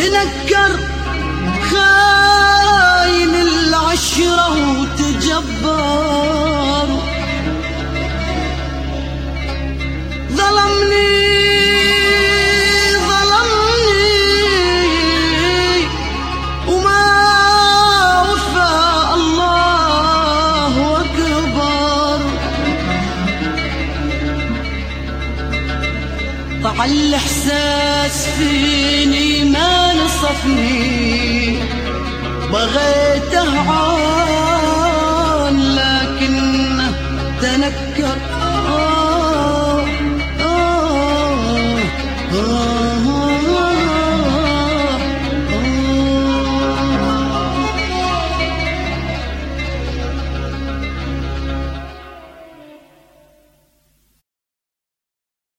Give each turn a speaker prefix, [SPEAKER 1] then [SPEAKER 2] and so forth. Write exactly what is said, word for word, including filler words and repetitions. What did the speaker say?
[SPEAKER 1] تنكر خاين العشرة وتجبر، ظلمني ظلمني وما وفى، الله أكبر. طع الإحساس فيني ما نصفني، بغيته عار